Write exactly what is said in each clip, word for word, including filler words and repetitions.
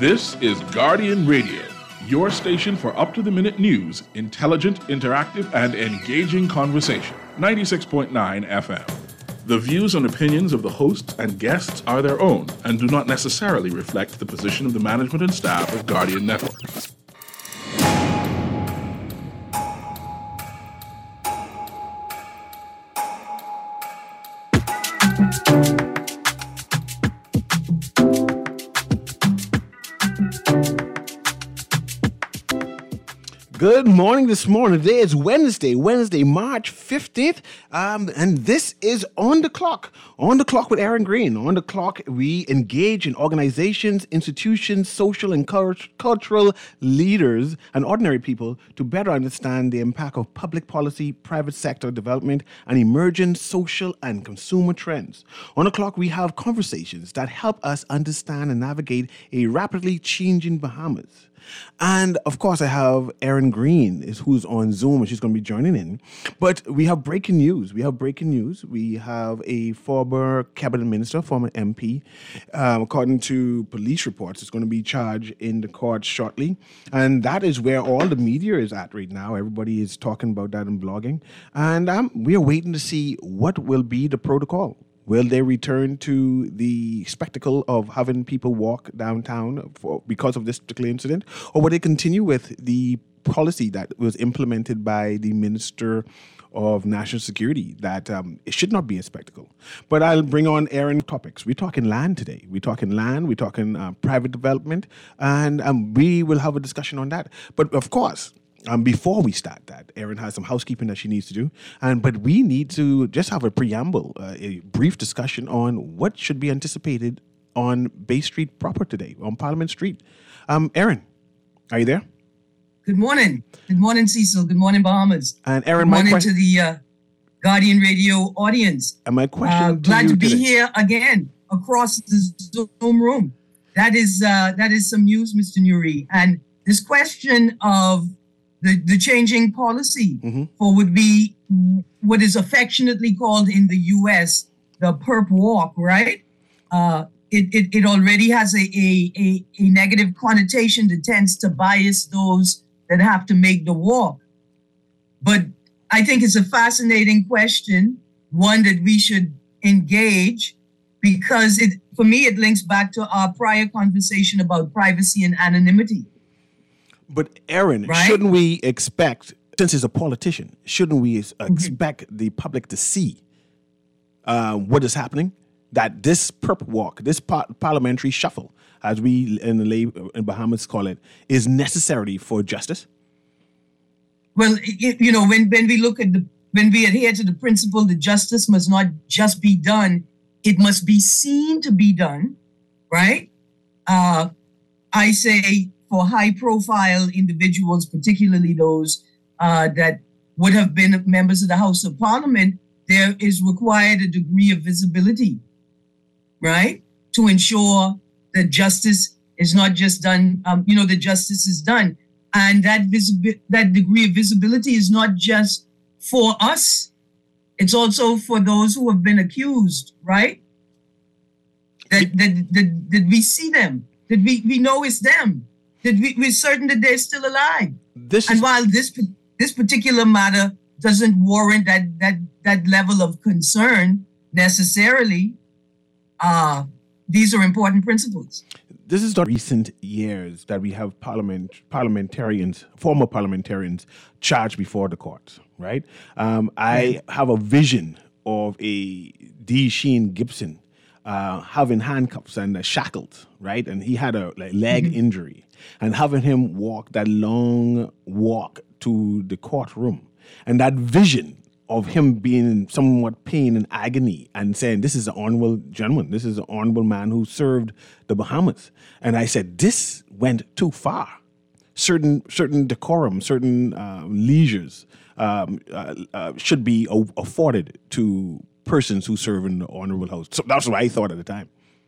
This is Guardian Radio, your station for up-to-the-minute news, intelligent, interactive, and engaging conversation. ninety-six point nine F M. The views and opinions of the hosts and guests are their own and do not necessarily reflect the position of the management and staff of Guardian Network. Good morning this morning. Today is Wednesday, Wednesday, March fifteenth, um, and this is On the Clock. On the Clock with Aaron Green. On the Clock, we engage in organizations, institutions, social and cult- cultural leaders, and ordinary people to better understand the impact of public policy, private sector development, and emerging social and consumer trends. On the Clock, we have conversations that help us understand and navigate a rapidly changing Bahamas. And of course, I have Erin Green, is who's on Zoom, and she's going to be joining in. But we have breaking news. We have breaking news. We have a former cabinet minister, former M P, um, according to police reports, is going to be charged in the court shortly. And that is where all the media is at right now. Everybody is talking about that and blogging. And um, we are waiting to see what will be the protocol. Will they return to the spectacle of having people walk downtown for, because of this particular incident? Or will they continue with the policy that was implemented by the Minister of National Security that um, it should not be a spectacle? But I'll bring on Aaron topics. We're talking land today. We're talking land. We're talking uh, private development. And um, we will have a discussion on that. But of course, Um, before we start that, Erin has some housekeeping that she needs to do, and but we need to just have a preamble, uh, a brief discussion on what should be anticipated on Bay Street proper today, on Parliament Street. Um, Erin, are you there? Good morning. Good morning, Cecil. Good morning, Bahamas. And Erin, Good my morning question to the uh, Guardian Radio audience. And my question Uh, to glad you to be today. here again across the Zoom room. That is uh, that is some news, Mister Nuri. And this question of The, the changing policy Mm-hmm. for would be what is affectionately called in the U S the perp walk, right? Uh, it, it it already has a, a, a, a negative connotation that tends to bias those that have to make the walk. But I think it's a fascinating question, one that we should engage because it for me it links back to our prior conversation about privacy and anonymity. But Erin, Right? shouldn't we expect, since he's a politician, shouldn't we expect the public to see uh, what is happening? That this perp walk, this par- parliamentary shuffle, as we in the lay, in Bahamas call it, is necessary for justice? Well, it, you know, when, when we look at the, when we adhere to the principle that justice must not just be done, it must be seen to be done, right? Uh, I say for high-profile individuals, particularly those uh, that would have been members of the House of Parliament, there is required a degree of visibility, right, to ensure that justice is not just done, um, you know, that justice is done. And that visibi- that degree of visibility is not just for us. It's also for those who have been accused, right? That, that, that, that we see them, that we, we know it's them. That we, we're certain that they're still alive. This and is, while this this particular matter doesn't warrant that that that level of concern necessarily, uh, these are important principles. this is the recent years that we have parliament parliamentarians, former parliamentarians, charged before the courts, right? Um, I have a vision of a D. Sheen Gibson uh, having handcuffs and uh, shackled, right? And he had a like, leg mm-hmm. injury. And having him walk that long walk to the courtroom, and that vision of him being in somewhat pain and agony and saying, this is an honorable gentleman, this is an honorable man who served the Bahamas. And I said, this went too far. Certain certain decorum, certain uh, leisures um, uh, uh, should be afforded to persons who serve in the honorable house. So that's what I thought at the time.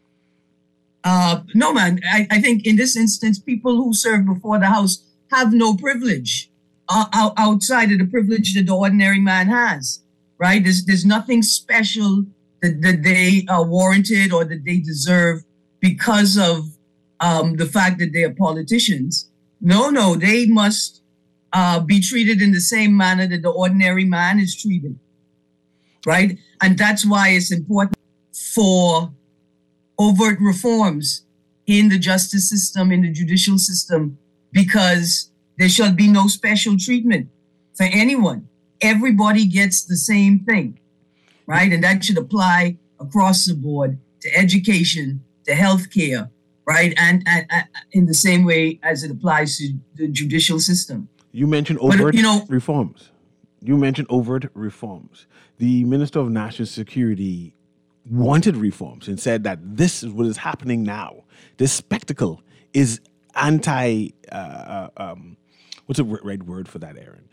Uh, no, man. I, I think in this instance, people who serve before the House have no privilege uh, outside of the privilege that the ordinary man has, right? There's there's nothing special that, that they are warranted or that they deserve because of um, the fact that they are politicians. No, no, they must uh, be treated in the same manner that the ordinary man is treated, right? And that's why it's important for overt reforms in the justice system, in the judicial system, because there shall be no special treatment for anyone. Everybody gets the same thing, right? And that should apply across the board to education, to healthcare, right? And, and, and in the same way as it applies to the judicial system. You mentioned overt but, you know, reforms. You mentioned overt reforms. The Minister of National Security wanted reforms and said that this is what is happening now. This spectacle is anti, uh, uh, um, what's the right word for that, Aaron?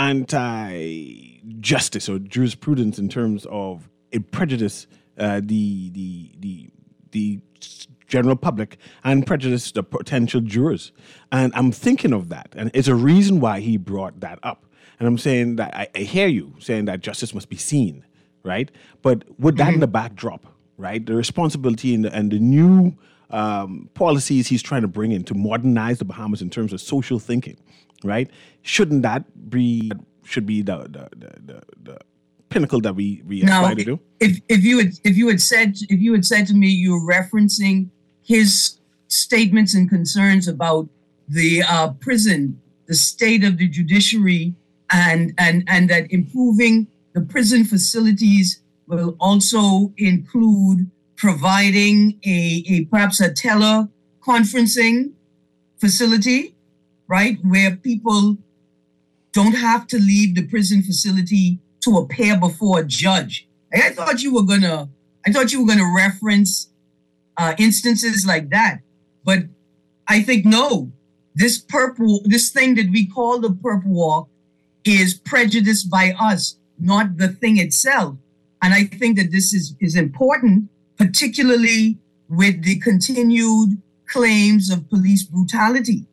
Anti-justice or jurisprudence in terms of it prejudice uh, the, the, the, the general public and prejudice the potential jurors. And I'm thinking of that. And it's a reason why he brought that up. And I'm saying that I, I hear you saying that justice must be seen, right? But with that mm-hmm. in the backdrop, right, the responsibility and the, and the new um, policies he's trying to bring in to modernize the Bahamas in terms of social thinking, right? Shouldn't that be should be the the, the, the, the pinnacle that we we now, aspire to do? If if you had if you had said if you had said to me you were referencing his statements and concerns about the uh, prison, the state of the judiciary, and and and that improving the prison facilities will also include providing a, a perhaps a teleconferencing facility, right, where people don't have to leave the prison facility to appear before a judge. I thought you were gonna, I thought you were gonna reference uh, instances like that, but I think no. This purple, this thing that we call the Perp Walk, is prejudiced by us, not the thing itself. And I think that this is, is important, particularly with the continued claims of police brutality.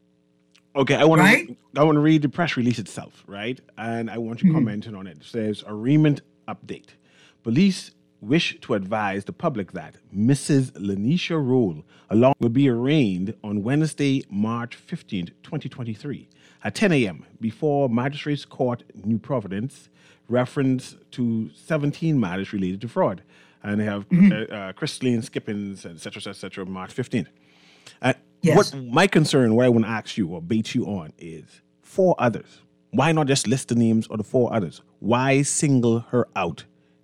Okay, I want right? to I want to read the press release itself, right? And I want you Mm-hmm. commenting on it. It says, arraignment update. Police wish to advise the public that Missus Lanisha Roll along will be arraigned on Wednesday, March fifteenth, twenty twenty-three at ten a.m. before Magistrates Court, New Providence, reference to seventeen matters related to fraud. And they have mm-hmm. uh, uh, Christine Skippins, et cetera, et cetera, March fifteenth. Uh, yes. What my concern, what I want to ask you or bait you on is four others. Why not just list the names of the four others? Why single her out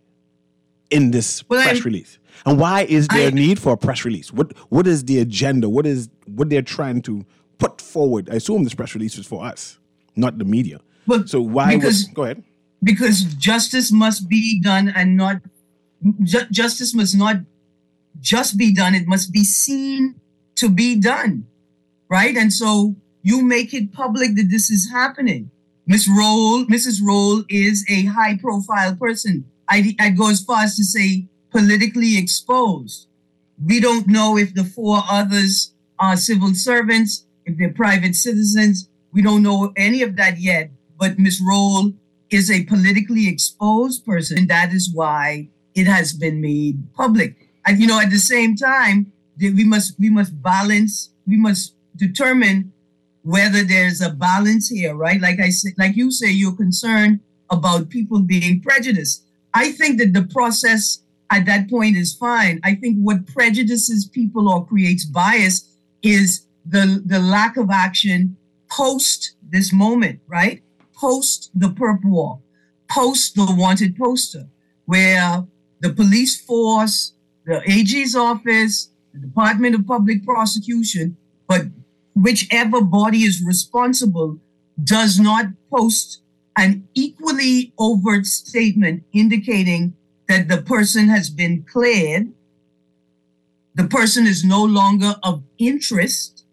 in this well, press I, release? And why is there I, a need for a press release? What What is the agenda? What is what they're trying to put forward? I assume this press release is for us, not the media. Well, so why? Because, was, go ahead. Because justice must be done and not ju- justice must not just be done. It must be seen to be done, right? And so you make it public that this is happening. Miss Roll, Missus Roll is a high-profile person. I I go as far as to say politically exposed. We don't know if the four others are civil servants, if they're private citizens. We don't know any of that yet. But Miss Roll is a politically exposed person, and that is why it has been made public. And you know, at the same time, we must we must balance. We must determine whether there's a balance here, right? Like I said, like you say, you're concerned about people being prejudiced. I think that the process at that point is fine. I think what prejudices people or creates bias is the, the lack of action post this moment, right? Post the Perp Walk, post the wanted poster, where the police force, the A G's office, the Department of Public Prosecution, but whichever body is responsible does not post an equally overt statement indicating that the person has been cleared, the person is no longer of interest,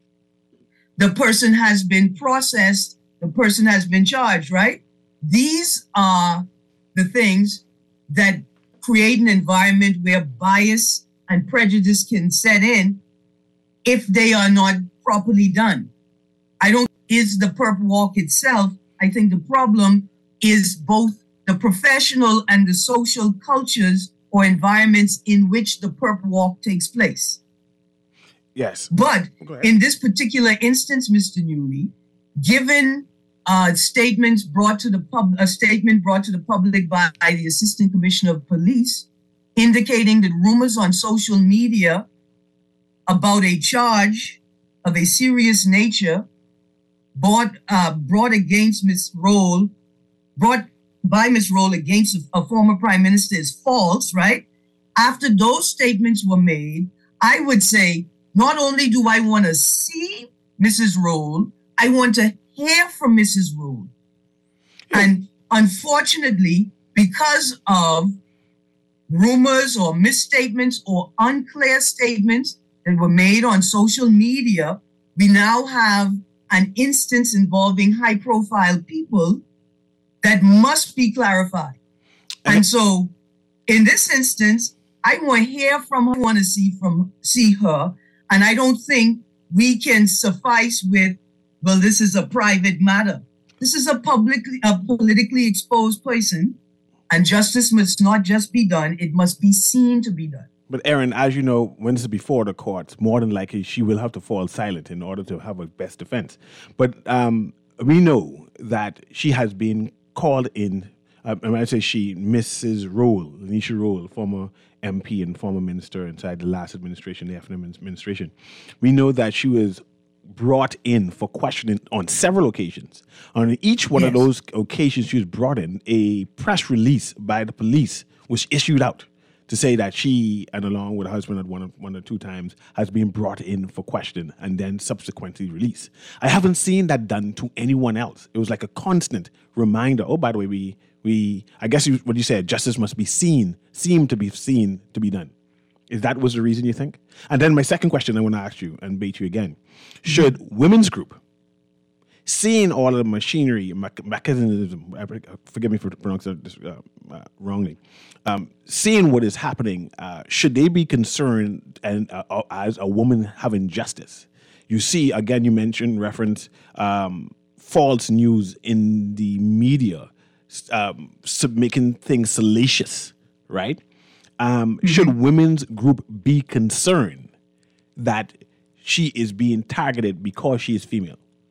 the person has been processed, the person has been charged, right? These are the things that create an environment where bias and prejudice can set in if they are not properly done. I don't, is the Perp Walk itself. I think the problem is both the professional and the social cultures or environments in which the Perp Walk takes place. Yes. But in this particular instance, Mister Newley, given uh, statements brought to the pub, a statement brought to the public by the Assistant Commissioner of Police, indicating that rumors on social media about a charge of a serious nature brought uh, brought against Miz Rolle, brought by Miz Rolle against a, a former prime minister is false, right? After those statements were made, I would say, not only do I want to see Missus Rolle, I want to hear from Missus Rolle. And unfortunately, because of rumors or misstatements or unclear statements that were made on social media, we now have an instance involving high-profile people that must be clarified. And so, in this instance, I want to hear from her, I want to see from see her, and I don't think we can suffice with, well, this is a private matter. This is a publicly, a politically exposed person, and justice must not just be done; it must be seen to be done. But Aaron, as you know, when this is before the courts, more than likely she will have to fall silent in order to have a best defense. But um, we know that she has been called in, uh, and when I say she, Missus Rolle, Lanisha Rolle, former M P and former minister inside the last administration, the F N M administration. We know that she was brought in for questioning on several occasions. On each one yes. of those occasions she was brought in, a press release by the police was issued out to say that she, and along with her husband at one, one or two times, has been brought in for questioning and then subsequently released. I haven't seen that done to anyone else. It was like a constant reminder. Oh, by the way, we, we I guess you, what you said, justice must be seen, seem to be seen to be done. Is that was the reason you think? And then my second question I want to ask you and bait you again. Should mm-hmm. women's group, seeing all of the machinery, mechanism, forgive me for pronouncing this uh, uh, wrongly, um, seeing what is happening, uh, should they be concerned and uh, as a woman having justice? You see, again, you mentioned, reference um, false news in the media, um, making things salacious, right? Um, mm-hmm. Should women's group be concerned that she is being targeted because she is female?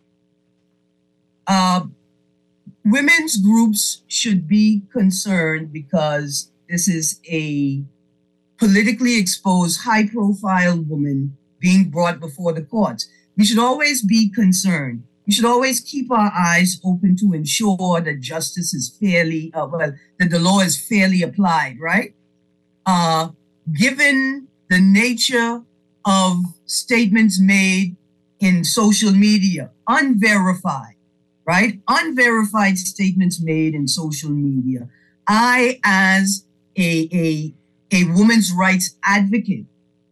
Uh, women's groups should be concerned because this is a politically exposed, high-profile woman being brought before the courts. We should always be concerned. We should always keep our eyes open to ensure that justice is fairly, uh, well, that the law is fairly applied, right? Uh, given the nature of statements made in social media, unverified, right? Unverified statements made in social media. I, as a, a, a women's rights advocate,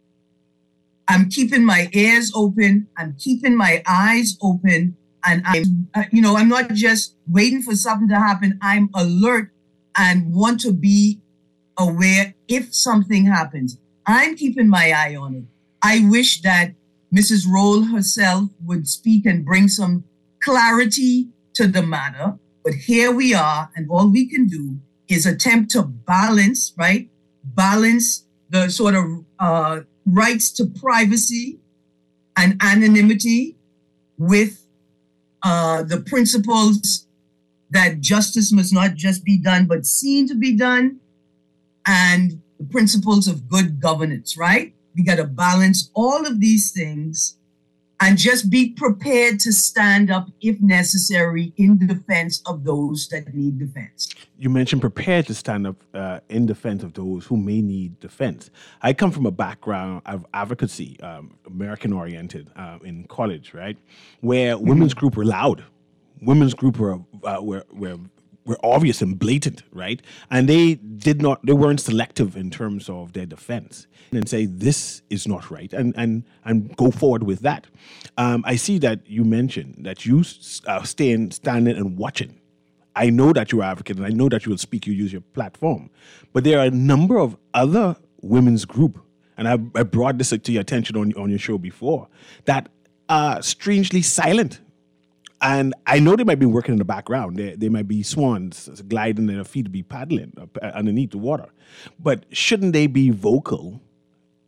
I'm keeping my ears open, I'm keeping my eyes open, and I'm, uh, you know, I'm not just waiting for something to happen. I'm alert and want to be aware if something happens. I'm keeping my eye on it. I wish that Missus Rolle herself would speak and bring some clarity to the matter, but here we are, and all we can do is attempt to balance, right? Balance the sort of uh, rights to privacy and anonymity with uh, the principles that justice must not just be done, but seen to be done, and the principles of good governance, right? We got to balance all of these things and just be prepared to stand up if necessary in defense of those that need defense. You mentioned prepared to stand up uh, in defense of those who may need defense. I come from a background of advocacy, um, American-oriented uh, in college, right, where mm-hmm. women's group were loud. Women's group were uh, were were were obvious and blatant, right? And they did not, they weren't selective in terms of their defense and say, this is not right, and and and go forward with that. Um, I see that you mentioned that you uh, stand, standing and watching. I know that you're an advocate, and I know that you will speak, you use your platform. But there are a number of other women's group, and I, I brought this to your attention on, on your show before, that are strangely silent. And I know they might be working in the background. They, they might be swans gliding their feet to be paddling underneath the water. But shouldn't they be vocal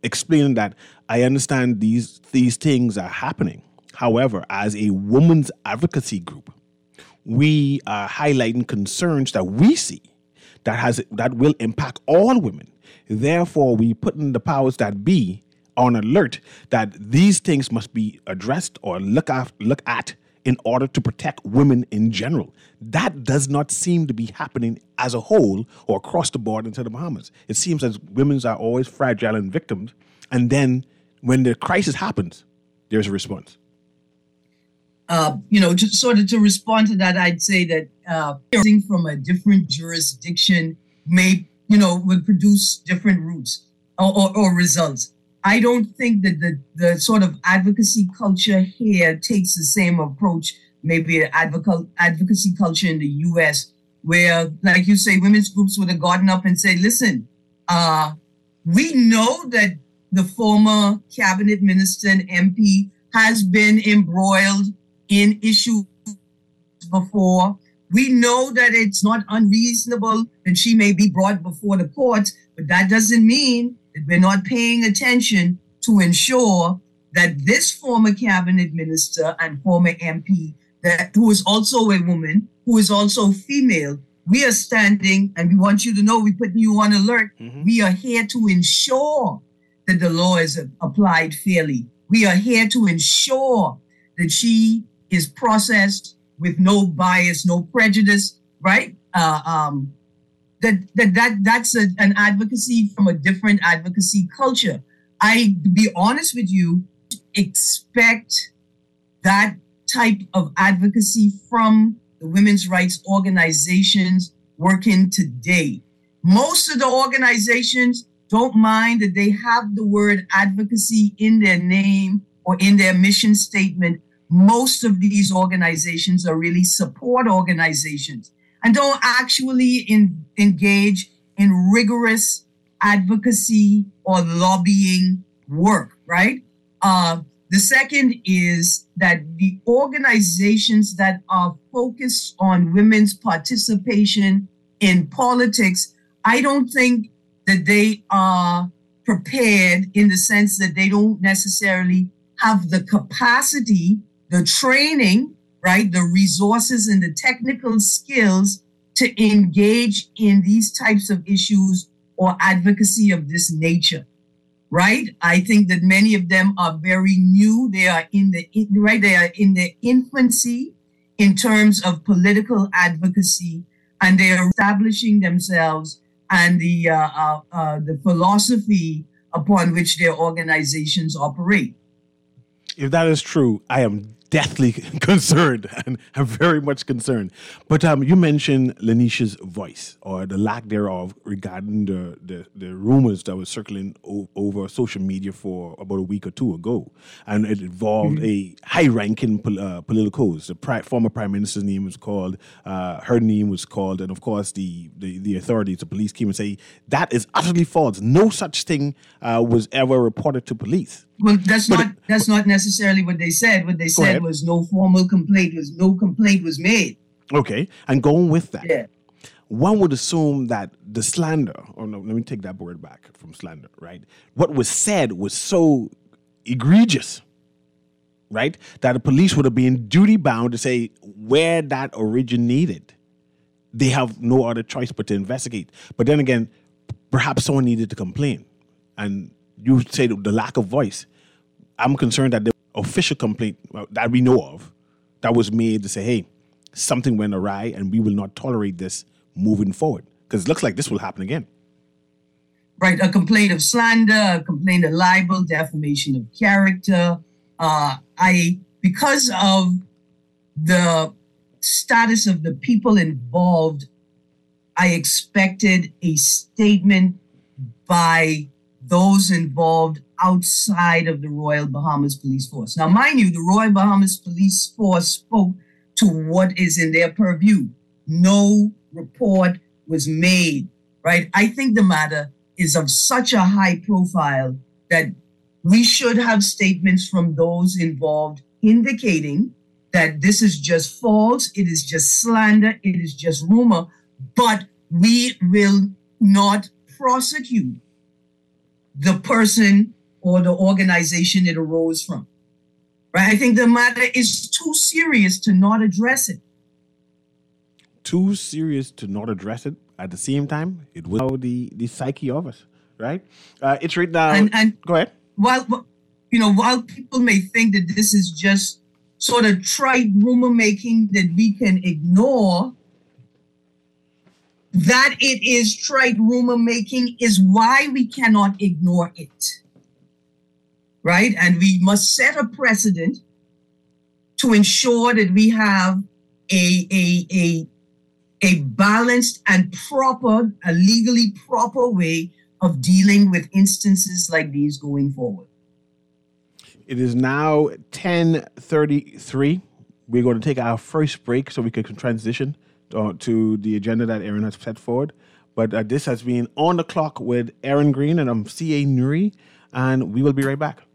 explaining that I understand these these things are happening. However, as a women's advocacy group, we are highlighting concerns that we see that has that will impact all women. Therefore, we put in the powers that be on alert that these things must be addressed or look at, look at in order to protect women in general. That does not seem to be happening as a whole or across the board into the Bahamas. It seems as women are always fragile and victims, and then when the crisis happens, there's a response. Uh, you know, just sort of to respond to that, I'd say that uh, from a different jurisdiction may, you know, would produce different routes or, or, or results. I don't think that the, the sort of advocacy culture here takes the same approach, maybe an advoc- advocacy culture in the U S, where, like you say, women's groups would have gotten up and said, listen, uh, we know that the former cabinet minister and M P has been embroiled in issues before. We know that it's not unreasonable that she may be brought before the courts, but that doesn't mean that we're not paying attention to ensure that this former cabinet minister and former M P, that who is also a woman, who is also female, we are standing, and we want you to know, we're putting you on alert. Mm-hmm. We are here to ensure that the law is applied fairly. We are here to ensure that she is processed with no bias, no prejudice, right? Uh, um, that that that that's a, an advocacy from a different advocacy culture. I, to be honest with you, expect that type of advocacy from the women's rights organizations working today. Most of the organizations don't mind that they have the word advocacy in their name or in their mission statement. Most of these organizations are really support organizations and don't actually in, engage in rigorous advocacy or lobbying work, right? Uh, the second is that the organizations that are focused on women's participation in politics, I don't think that they are prepared in the sense that they don't necessarily have the capacity, the training, right, the resources and the technical skills to engage in these types of issues or advocacy of this nature, right? I think that many of them are very new. They are in the, right, they are in their infancy in terms of political advocacy, and they are establishing themselves and the, uh, uh, uh, the philosophy upon which their organizations operate. If that is true, I am deathly concerned, and I'm very much concerned. But um, you mentioned Lanisha's voice, or the lack thereof, regarding the, the, the rumors that were circling o- over social media for about a week or two ago. And it involved mm-hmm. a high-ranking pol- uh, political host. The pri- former prime minister's name was called, uh, her name was called, and of course the, the, the authorities, the police came and say, that is utterly false. No such thing uh, was ever reported to police. Well, that's but not it, that's not necessarily what they said. What they said was no formal complaint was no complaint was made. Okay, and going with that, yeah. one would assume that the slander, or no, let me take that word back from slander, right? What was said was so egregious, right, that the police would have been duty bound to say where that originated. They have no other choice but to investigate. But then again, perhaps someone needed to complain, and you say the lack of voice. I'm concerned that the official complaint that we know of that was made to say, hey, something went awry and we will not tolerate this moving forward. Because it looks like this will happen again. Right. A complaint of slander, a complaint of libel, defamation of character. Uh, I, because of the status of the people involved, I expected a statement by those involved outside of the Royal Bahamas Police Force. Now, mind you, the Royal Bahamas Police Force spoke to what is in their purview. No report was made, right? I think the matter is of such a high profile that we should have statements from those involved indicating that this is just false, it is just slander, it is just rumor, but we will not prosecute the person or the organization it arose from. Right? I think the matter is too serious to not address it. Too serious to not address it. At the same time, it will the, the psyche of us, right? Uh, it's right now. And, and go ahead. While, you know, while people may think that this is just sort of trite rumor making that we can ignore, that it is trite rumor making is why we cannot ignore it. Right? And we must set a precedent to ensure that we have a, a, a, a balanced and proper, a legally proper way of dealing with instances like these going forward. It is now ten thirty-three. We're going to take our first break so we can transition to, to the agenda that Aaron has set forward. But uh, this has been On the Clock with Aaron Green, and I'm C A Nuri, and we will be right back.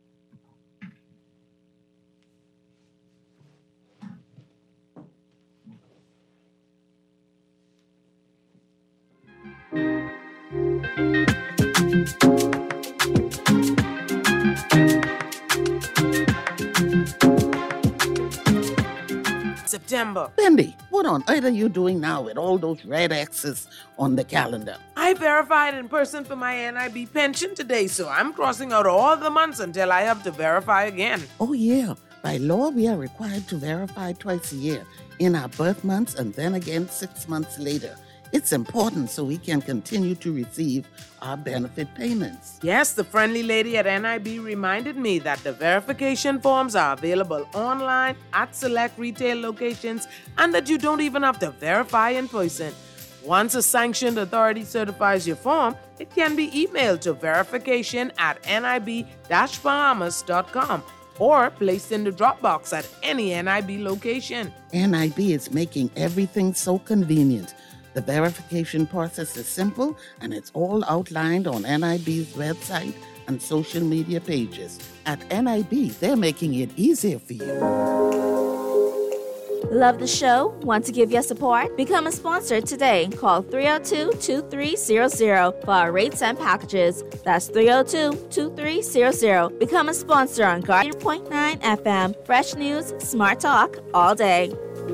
September. Bendy, what on earth are you doing now with all those red X's on the calendar? I verified in person for my N I B pension today, so I'm crossing out all the months until I have to verify again. Oh, yeah. By law, we are required to verify twice a year, in our birth months and then again six months later. It's important so we can continue to receive our benefit payments. Yes, the friendly lady at N I B reminded me that the verification forms are available online at select retail locations and that you don't even have to verify in person. Once a sanctioned authority certifies your form, it can be emailed to verification at nib dash bahamas dot com or placed in the Dropbox at any N I B location. N I B is making everything so convenient. The verification process is simple, and it's all outlined on N I B's website and social media pages. At N I B, they're making it easier for you. Love the show? Want to give your support? Become a sponsor today. Call three oh two, two three zero zero for our rates and packages. That's three oh two, two three zero zero. Become a sponsor on Guardian point nine F M. Fresh news, smart talk, all day.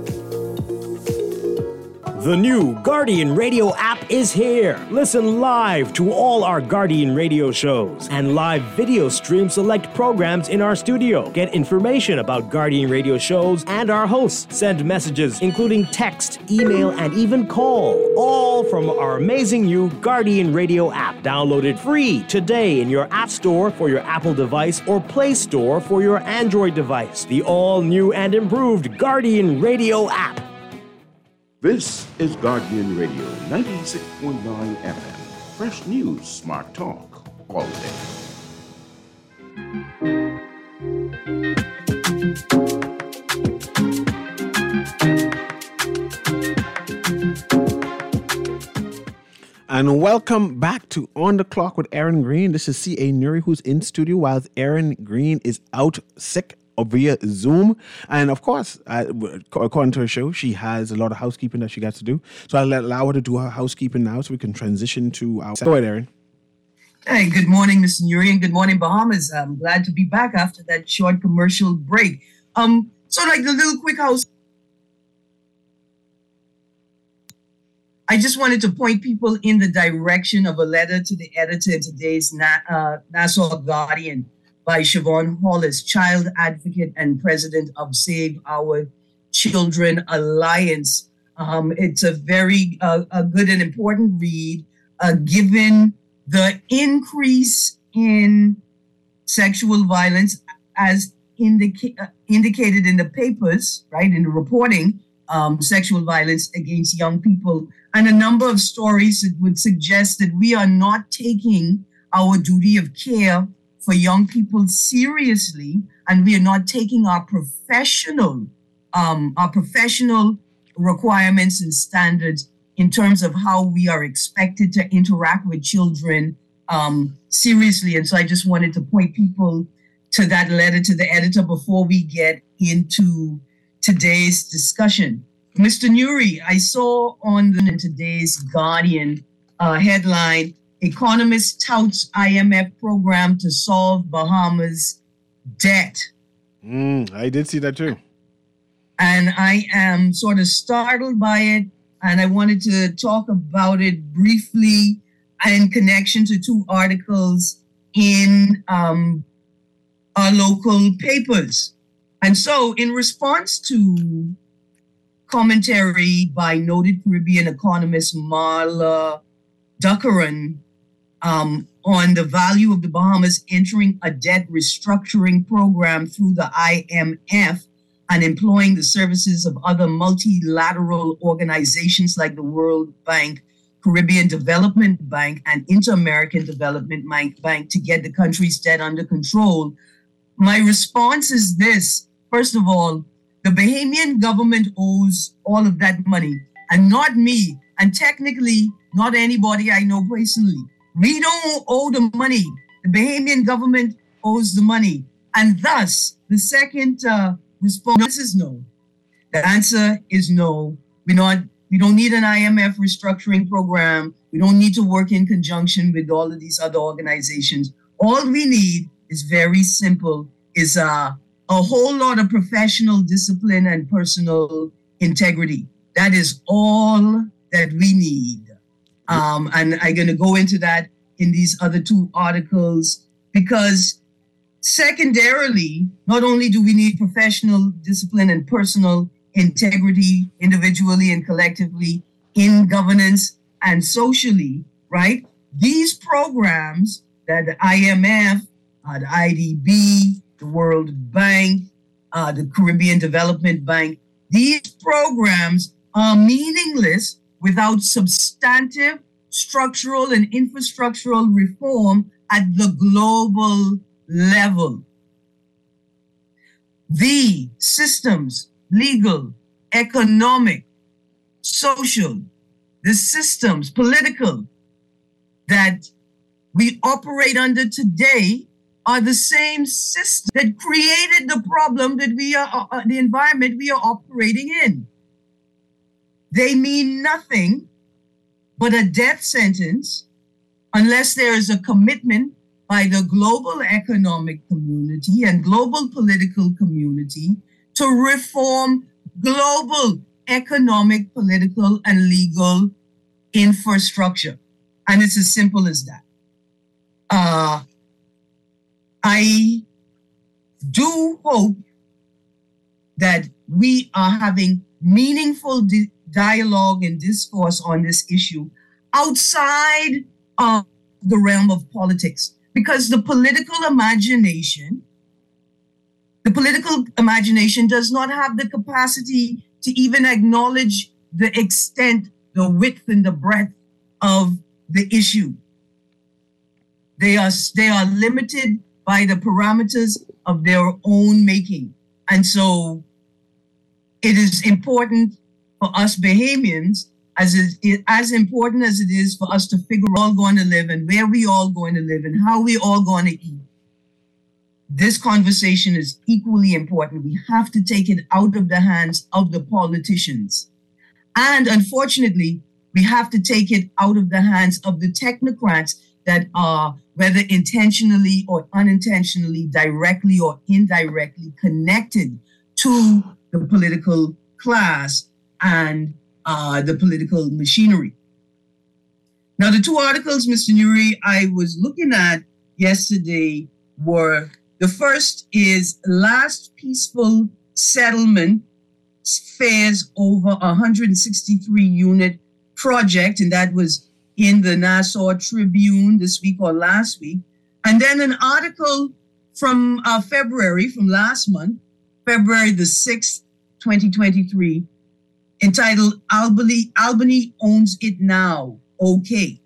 The new Guardian Radio app is here. Listen live to all our Guardian Radio shows and live video stream select programs in our studio. Get information about Guardian Radio shows and our hosts. Send messages including text, email, and even call. All from our amazing new Guardian Radio app. Download it free today in your App Store for your Apple device or Play Store for your Android device. The all-new and improved Guardian Radio app. This is Guardian Radio, ninety-six point nine F M. Fresh news, smart talk, all day. And welcome back to On the Clock with Aaron Green. This is C A Nuri, who's in studio while Aaron Green is out sick via Zoom. And of course, uh, according to her show, she has a lot of housekeeping that she got to do. So I'll allow her to do her housekeeping now so we can transition to our... Go ahead, Aaron. Hey, good morning, Mister Nuri, and good morning, Bahamas. I'm glad to be back after that short commercial break. Um, so like the little quick house... I just wanted to point people in the direction of a letter to the editor in today's Na- uh, Nassau Guardian by Siobhan Hollis, child advocate and president of Save Our Children Alliance. Um, it's a very uh, a good and important read, uh, given the increase in sexual violence as indica- uh, indicated in the papers, right, in the reporting, um, sexual violence against young people, and a number of stories that would suggest that we are not taking our duty of care for young people seriously, and we are not taking our professional, um, our professional requirements and standards in terms of how we are expected to interact with children um, seriously. And so I just wanted to point people to that letter to the editor before we get into today's discussion. Mister Nuri, I saw on the, today's Guardian uh, headline, Economist touts I M F program to solve Bahamas' debt. Mm, I did see that too. And I am sort of startled by it. And I wanted to talk about it briefly in connection to two articles in um, our local papers. And so in response to commentary by noted Caribbean economist Marla Duckeran um, on the value of the Bahamas entering a debt restructuring program through the I M F and employing the services of other multilateral organizations like the World Bank, Caribbean Development Bank, and Inter-American Development Bank to get the country's debt under control. My response is this. First of all, the Bahamian government owes all of that money, and not me, and technically not anybody I know personally. We don't owe the money. The Bahamian government owes the money. And thus, the second uh, response is no. The answer is no. We're not, we don't need an I M F restructuring program. We don't need to work in conjunction with all of these other organizations. All we need is very simple, is uh, a whole lot of professional discipline and personal integrity. That is all that we need. Um, and I'm going to go into that in these other two articles because secondarily, not only do we need professional discipline and personal integrity individually and collectively in governance and socially, right? These programs that the I M F, uh, the I D B, the World Bank, uh, the Caribbean Development Bank, these programs are meaningless without substantive structural and infrastructural reform at the global level. The systems, legal, economic, social, the systems, political, that we operate under today are the same system that created the problem that we are, uh, the environment we are operating in. They mean nothing but a death sentence unless there is a commitment by the global economic community and global political community to reform global economic, political, and legal infrastructure. And it's as simple as that. Uh, I do hope that we are having meaningful di- dialogue and discourse on this issue outside of the realm of politics, because the political imagination, the political imagination does not have the capacity to even acknowledge the extent, the width, and the breadth of the issue. They are, they are limited by the parameters of their own making. And so it is important for us Bahamians, as it, as important as it is for us to figure out all going to live and where we all going to live and how we all going to eat. This conversation is equally important. We have to take it out of the hands of the politicians. And unfortunately, we have to take it out of the hands of the technocrats that are, whether intentionally or unintentionally, directly or indirectly connected to the political class and uh, the political machinery. Now, the two articles, Mister Nuri, I was looking at yesterday were, the first is Last Peaceful Settlement Fares Over one hundred sixty-three Unit Project, and that was in the Nassau Tribune this week or last week. And then an article from uh, February, from last month, February the sixth, twenty twenty-three, entitled Albany, Albany Owns It Now, Okay.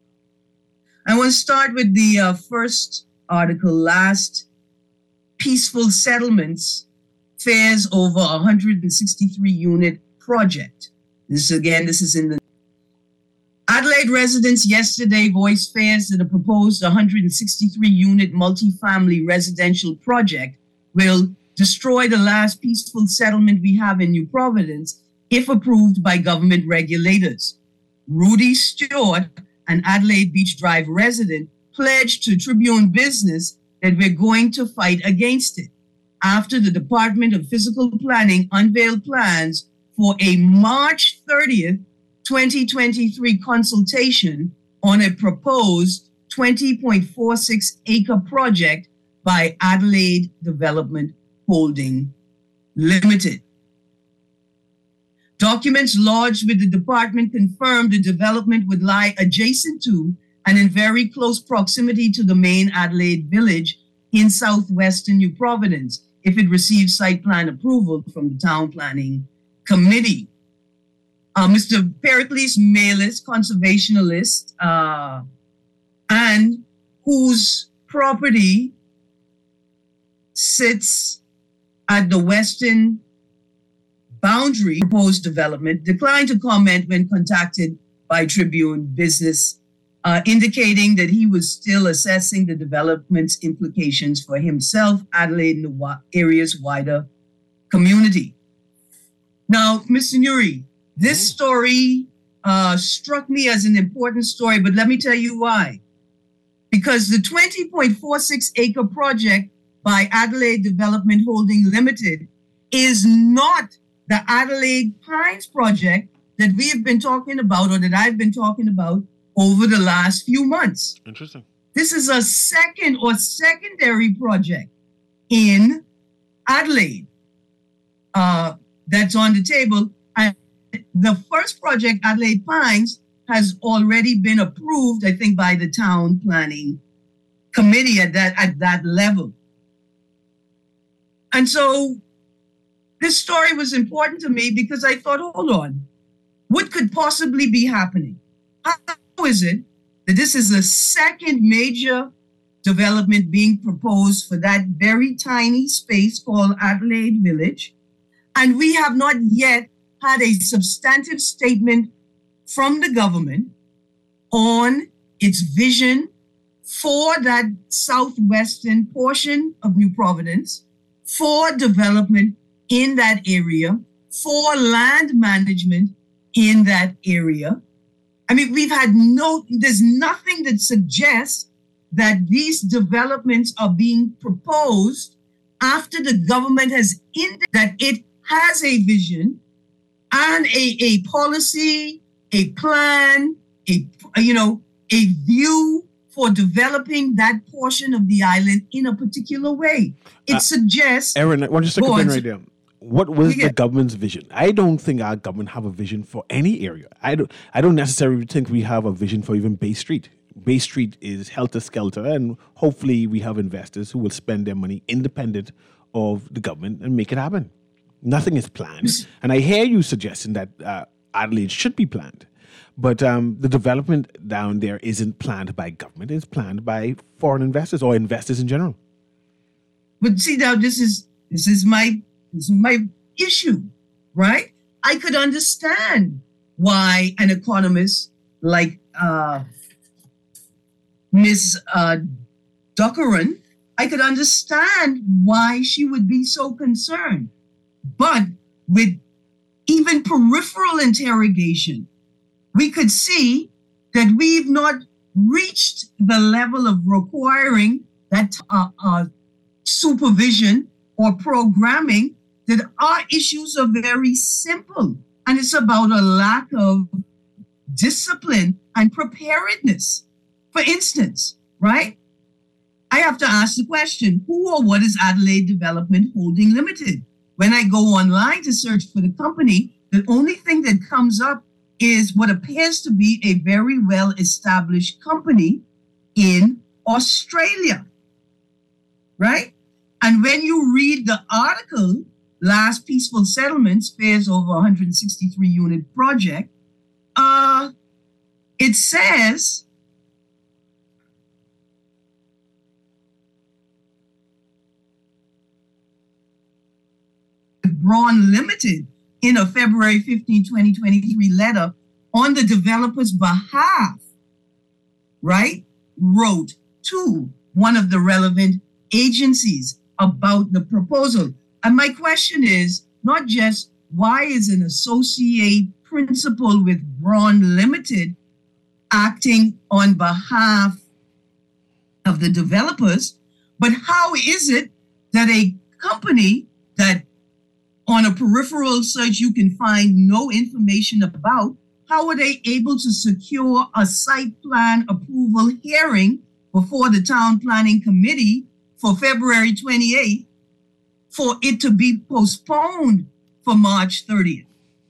I want to start with the uh, first article, Last Peaceful Settlements Fares Over one hundred sixty-three Unit Project. This again, this is in the Adelaide residents yesterday voiced fears that a proposed one hundred sixty-three unit multifamily residential project will destroy the last peaceful settlement we have in New Providence if approved by government regulators. Rudy Stewart, an Adelaide Beach Drive resident, pledged to Tribune Business that we're going to fight against it after the Department of Physical Planning unveiled plans for a March thirtieth, twenty twenty-three consultation on a proposed twenty point four six acre project by Adelaide Development Holding Limited. Documents lodged with the department confirmed the development would lie adjacent to and in very close proximity to the main Adelaide village in southwestern New Providence if it receives site plan approval from the Town Planning Committee. Uh, Mister Pericles Melis, conservationalist, uh, and whose property sits at the western boundary proposed development, declined to comment when contacted by Tribune Business, uh, indicating that he was still assessing the development's implications for himself, Adelaide, and the wa- area's wider community. Now, Mister Nuri, this story uh, struck me as an important story, but let me tell you why. Because the twenty point four six acre project by Adelaide Development Holding Limited is not the Adelaide Pines project that we have been talking about, or that I've been talking about over the last few months. Interesting. This is a second or secondary project in Adelaide uh, that's on the table. And the first project, Adelaide Pines, has already been approved, I think, by the Town Planning Committee at that, at that level. And so this story was important to me because I thought, hold on, what could possibly be happening? How is it that this is the second major development being proposed for that very tiny space called Adelaide Village, and we have not yet had a substantive statement from the government on its vision for that southwestern portion of New Providence, for development in that area, for land management in that area. I mean, we've had no, there's nothing that suggests that these developments are being proposed after the government has indicated that it has a vision and a, a policy, a plan, a, you know, a view for developing that portion of the island in a particular way. It uh, suggests... Aaron, I want to just step in right there. What was yeah. the government's vision? I don't think our government have a vision for any area. I don't I don't necessarily think we have a vision for even Bay Street. Bay Street is helter-skelter, and hopefully we have investors who will spend their money independent of the government and make it happen. Nothing is planned. And I hear you suggesting that uh, Adelaide should be planned. But um, the development down there isn't planned by government. It's planned by foreign investors or investors in general. But see, now this is this is my this is my issue, right? I could understand why an economist like uh, Miz Uh, Duckeran, I could understand why she would be so concerned. But with even peripheral interrogation, we could see that we've not reached the level of requiring that uh, uh, supervision or programming, that our issues are very simple. And it's about a lack of discipline and preparedness. For instance, right? I have to ask the question, who or what is Adelaide Development Holding Limited? When I go online to search for the company, the only thing that comes up is what appears to be a very well-established company in Australia, right? And when you read the article, Last Peaceful Settlements fares over one hundred sixty-three unit project, uh, it says Braun Limited, in a February fifteenth, twenty twenty-three letter on the developer's behalf, right, wrote to one of the relevant agencies about the proposal. And my question is not just why is an associate principal with Braun Limited acting on behalf of the developers. But how is it that a company that on a peripheral search you can find no information about, how are they able to secure a site plan approval hearing before the Town Planning Committee for February twenty-eighth for it to be postponed for March thirtieth?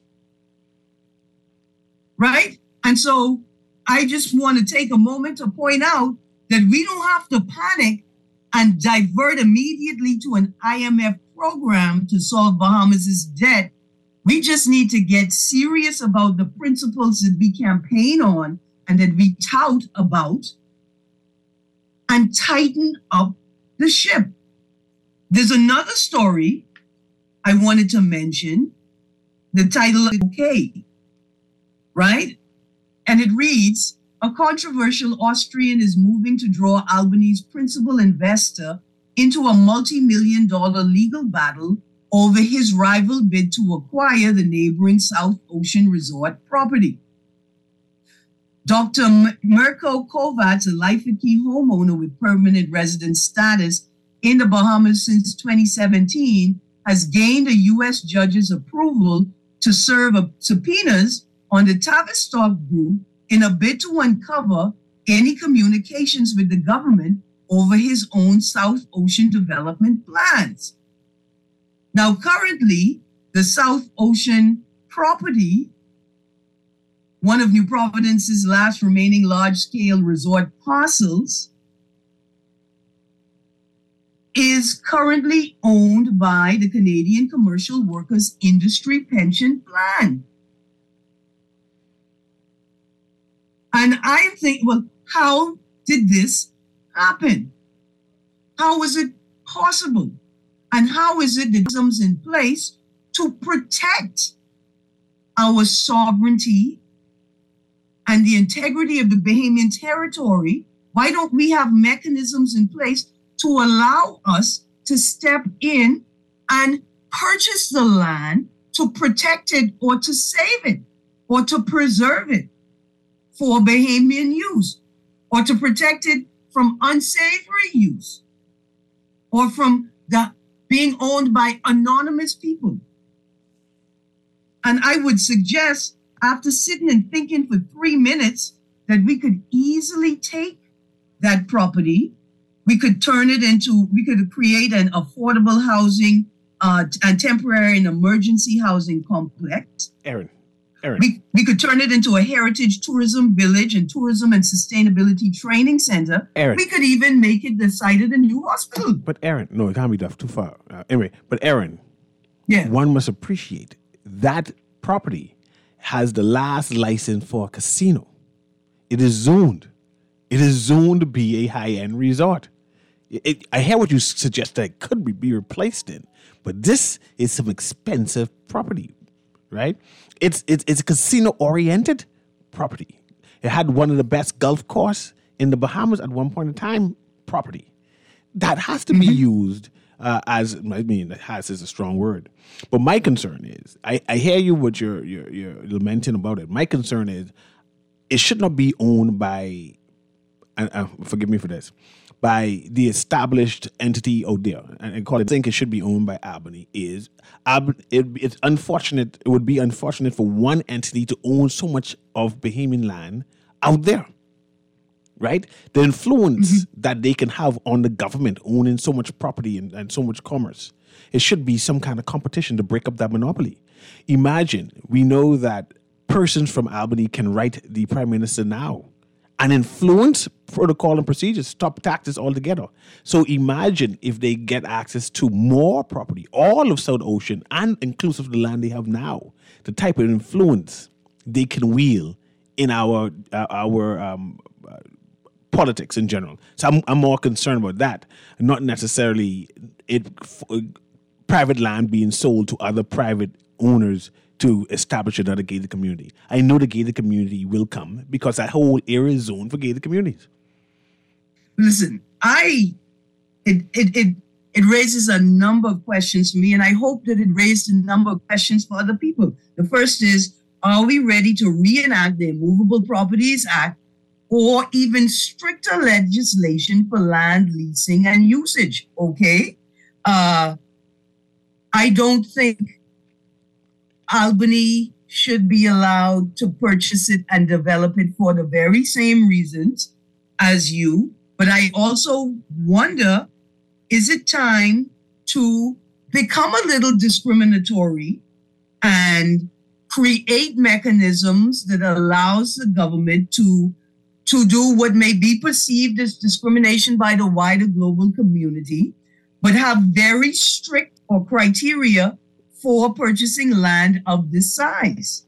Right? And so I just want to take a moment to point out that we don't have to panic and divert immediately to an I M F program to solve Bahamas' debt. We just need to get serious about the principles that we campaign on and that we tout about and tighten up the ship. There's another story I wanted to mention. The title is okay, right? And it reads, a controversial Austrian is moving to draw Albany's principal investor into a multi-million dollar legal battle over his rival bid to acquire the neighboring South Ocean Resort property. Doctor M- Mirko Kovacs, a life-at-key homeowner with permanent residence status in the Bahamas since twenty seventeen, has gained a U S judge's approval to serve a subpoenas on the Tavistock Group in a bid to uncover any communications with the government over his own South Ocean development plans. Now, currently, the South Ocean property, one of New Providence's last remaining large-scale resort parcels, is currently owned by the Canadian Commercial Workers Industry Pension Plan. And I'm thinking, well, how did this happen? How was it possible? And how is it that comes in place to protect our sovereignty and the integrity of the Bahamian territory? Why don't we have mechanisms in place to allow us to step in and purchase the land to protect it or to save it or to preserve it for Bahamian use or to protect it from unsavory use or from the being owned by anonymous people? And I would suggest, after sitting and thinking for three minutes, that we could easily take that property. We could turn it into, we could create an affordable housing uh, and temporary and emergency housing complex. Aaron, Aaron. We, we could turn it into a heritage tourism village and tourism and sustainability training center. Aaron. We could even make it the site of the new hospital. But Aaron, no, it can't be that too far. Uh, anyway, but Aaron, yeah. one must appreciate that property has the last license for a casino. It is zoned. It is zoned to be a high-end resort. It, it, I hear what you suggest that it could be, be replaced in, but this is some expensive property, right? It's it's it's a casino-oriented property. It had one of the best golf courses in the Bahamas at one point in time. Property that has to be mm-hmm. used uh, as I mean, has is a strong word. But my concern is, I, I hear you what you're, you're you're lamenting about it. My concern is, it should not be owned by, and uh, forgive me for this, by the established entity out there, and I call it, I think it should be owned by Albany, is Al- it, it's unfortunate, it would be unfortunate for one entity to own so much of Bahamian land out there, right? The influence mm-hmm. that they can have on the government owning so much property and, and so much commerce, it should be some kind of competition to break up that monopoly. Imagine, we know that persons from Albany can write the Prime Minister now and influence protocol and procedures, stop taxes altogether. So imagine if they get access to more property, all of South Ocean, and inclusive of the land they have now, the type of influence they can wield in our uh, our um, uh, politics in general. So I'm, I'm more concerned about that, not necessarily it f- private land being sold to other private owners to establish another gated community. I know the gated community will come because that whole area is zoned for gated communities. Listen, I it it it it raises a number of questions for me, and I hope that it raised a number of questions for other people. The first is, are we ready to reenact the Immovable Properties Act or even stricter legislation for land leasing and usage, okay? Uh, I don't think Albany should be allowed to purchase it and develop it for the very same reasons as you. But I also wonder, is it time to become a little discriminatory and create mechanisms that allows the government to, to do what may be perceived as discrimination by the wider global community, but have very strict or criteria for purchasing land of this size?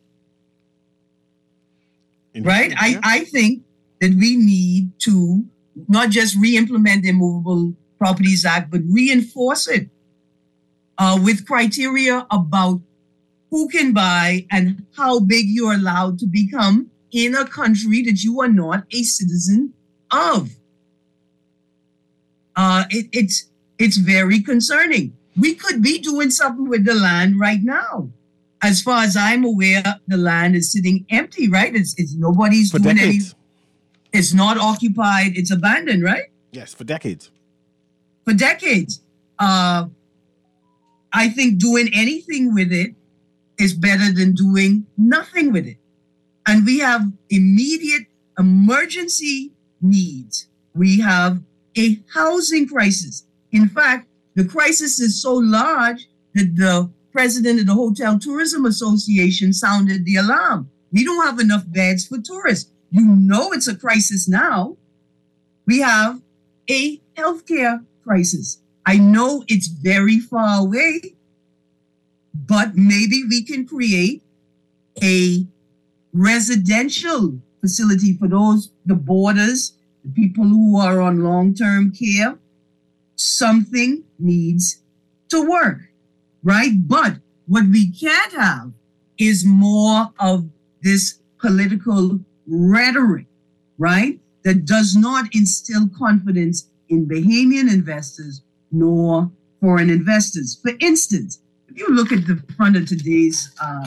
Right? I, I think that we need to not just re-implement the Immovable Properties Act, but reinforce it uh, with criteria about who can buy and how big you're allowed to become in a country that you are not a citizen of. Uh, it, it's it's very concerning. We could be doing something with the land right now. As far as I'm aware, the land is sitting empty, right? It's, it's nobody's For doing decades. any. It's not occupied. It's abandoned, right? Yes, for decades. For decades. Uh, I think doing anything with it is better than doing nothing with it. And we have immediate emergency needs. We have a housing crisis. In fact, the crisis is so large that the president of the Hotel Tourism Association sounded the alarm. We don't have enough beds for tourists. You know it's a crisis now. We have a healthcare crisis. I know it's very far away, but maybe we can create a residential facility for those, the boarders, the people who are on long-term care. Something needs to work, right? But what we can't have is more of this political rhetoric, right? That does not instill confidence in Bahamian investors nor foreign investors. For instance, if you look at the front of today's uh,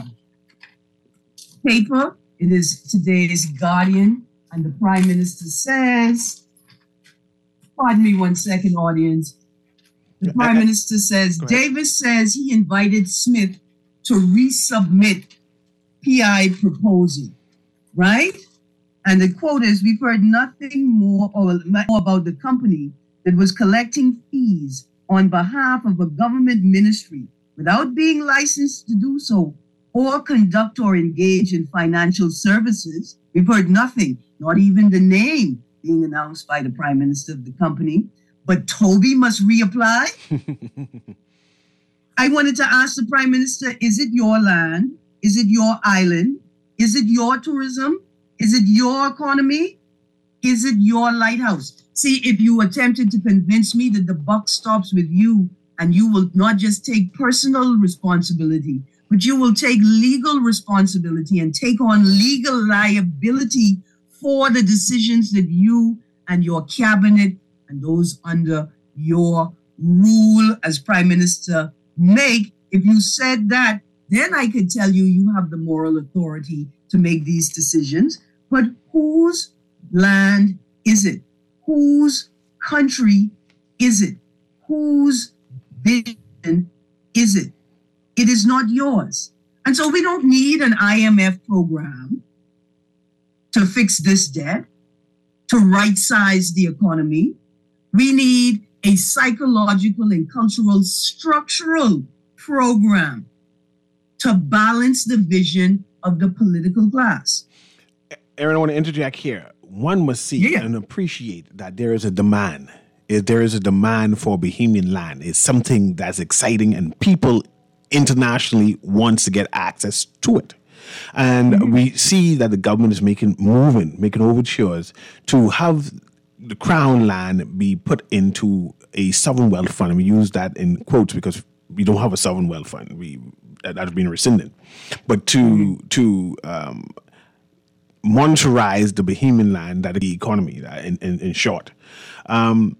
paper, it is today's Guardian, and the Prime Minister says, pardon me one second, audience. The Prime Minister says, Davis says he invited Smith to resubmit P I proposal, right? And the quote is, we've heard nothing more, or more about the company that was collecting fees on behalf of a government ministry without being licensed to do so or conduct or engage in financial services. We've heard nothing, not even the name being announced by the Prime Minister of the company. But Toby must reapply? I wanted to ask the Prime Minister, is it your land? Is it your island? Is it your tourism? Is it your economy? Is it your lighthouse? See, if you attempted to convince me that the buck stops with you and you will not just take personal responsibility, but you will take legal responsibility and take on legal liability for the decisions that you and your cabinet and those under your rule as Prime Minister make, if you said that, then I could tell you you have the moral authority to make these decisions. But whose land is it? Whose country is it? Whose vision is it? It is not yours. And so we don't need an I M F program to fix this debt, to right-size the economy. We need a psychological and cultural structural program to balance the vision of the political class. Aaron, I want to interject here. One must see Yeah. and appreciate that there is a demand. If there is a demand for Bahamian land. It's something that's exciting and people internationally wants to get access to it. And mm-hmm. we see that the government is making moving, making overtures to have the Crown land be put into a sovereign wealth fund. And we use that in quotes because we don't have a sovereign wealth fund. We that has been rescinded. But to mm-hmm. to um, monetarize the Bahamian land, that is the economy, in, in, in short. Um,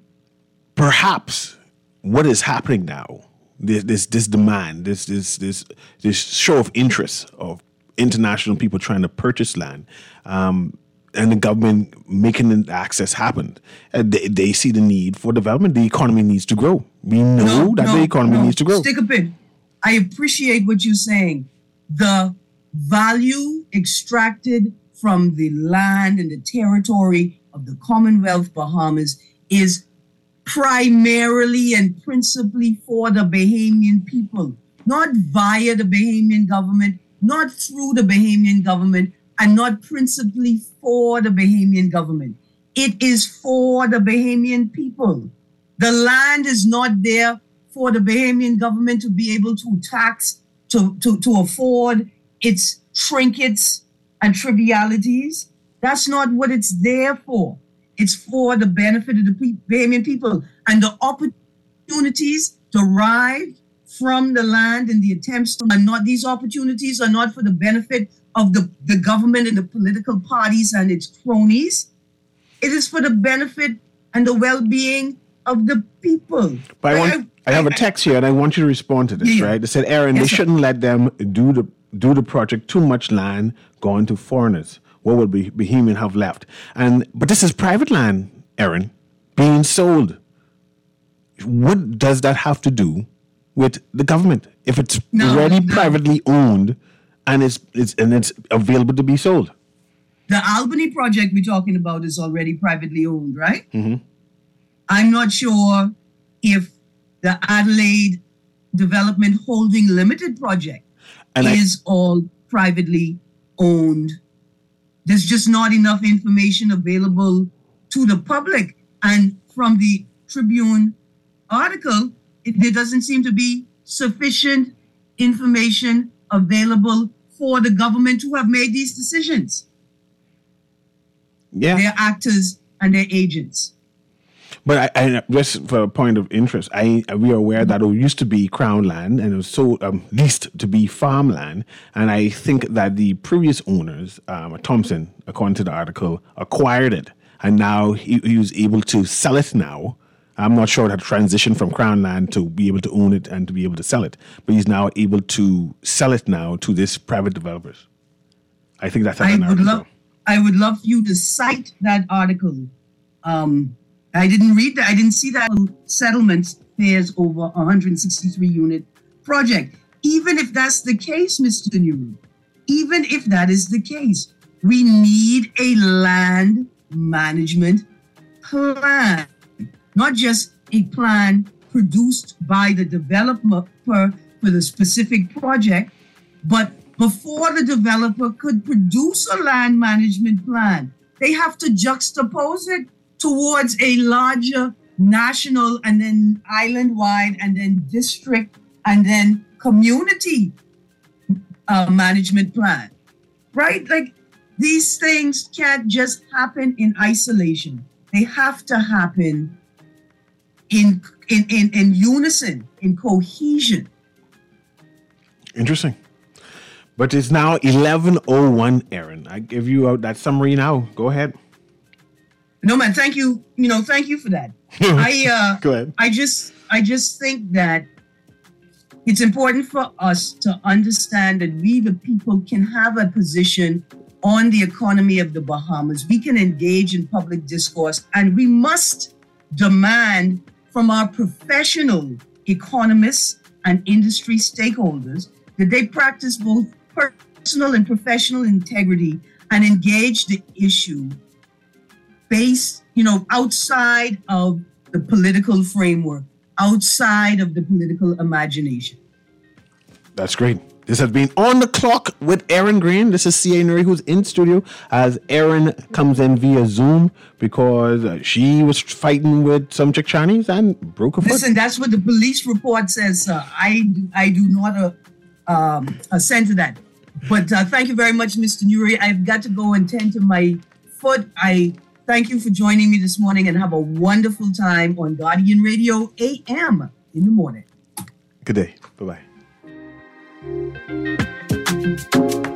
perhaps what is happening now, this this, this demand, this this this this show of interest of international people trying to purchase land, um, and the government making the access happen. Uh, they, they see the need for development. The economy needs to grow. We know no, that no, the economy no. needs to grow. Stick a pin. I appreciate what you're saying. The value extracted from the land and the territory of the Commonwealth Bahamas is primarily and principally for the Bahamian people, not via the Bahamian government, not through the Bahamian government, and not principally for the Bahamian government. It is for the Bahamian people. The land is not there for the Bahamian government to be able to tax, to, to, to afford its trinkets and trivialities. That's not what it's there for. It's for the benefit of the pe- Bahamian people, and the opportunities derived from the land and the attempts to, are not, these opportunities are not for the benefit of the, the government and the political parties and its cronies. It is for the benefit and the well-being of the people. But I, want, I, I have a text here, and I want you to respond to this, yeah. right? They said, Aaron, yes, they shouldn't sir. let them do the do the project. Too much land going to foreigners. What will be Bahamian have left? And but this is private land, Aaron, being sold. What does that have to do with the government? If it's no, already no. privately owned and it's it's and it's available to be sold. The Albany project we're talking about is already privately owned, right? Mm-hmm. I'm not sure if the Adelaide Development Holding Limited project and is I, all privately owned. There's just not enough information available to the public. And from the Tribune article, it, there doesn't seem to be sufficient information available for the government to have made these decisions. Yeah. They're actors and they're agents. But I, I, just for a point of interest, I we are aware that it used to be Crown land and it was so um, leased to be farmland. And I think that the previous owners, um, Thompson, according to the article, acquired it. And now he, he was able to sell it now. I'm not sure how to transition from Crown land to be able to own it and to be able to sell it. But he's now able to sell it now to this private developers. I think that's how I would love. I would love you to cite that article. Um, I didn't read that. I didn't see that settlements fares over a one hundred sixty-three unit project. Even if that's the case, Mister Newry, even if that is the case, we need a land management plan, not just a plan produced by the developer for the specific project, but before the developer could produce a land management plan, they have to juxtapose it towards a larger national and then island-wide and then district and then community uh, management plan, right? Like these things can't just happen in isolation. They have to happen in in in, in unison, in cohesion. Interesting. But it's now eleven oh one, Aaron. I give you out that summary now. Go ahead. No, man, thank you. You know, thank you for that. I uh, Go ahead. I just I just think that it's important for us to understand that we, the people, can have a position on the economy of the Bahamas. We can engage in public discourse, and we must demand from our professional economists and industry stakeholders that they practice both personal and professional integrity and engage the issue based, you know, outside of the political framework, outside of the political imagination. That's great. This has been On the Clock with Aaron Green. This is C A Nuri, who's in studio as Aaron comes in via Zoom because uh, she was fighting with some chick Chinese and broke her foot. Listen, that's what the police report says, sir. I, I do not uh, um, assent to that. But uh, thank you very much, Mister Nuri. I've got to go and tend to my foot. I thank you for joining me this morning and have a wonderful time on Guardian Radio A M in the morning. Good day. Bye-bye.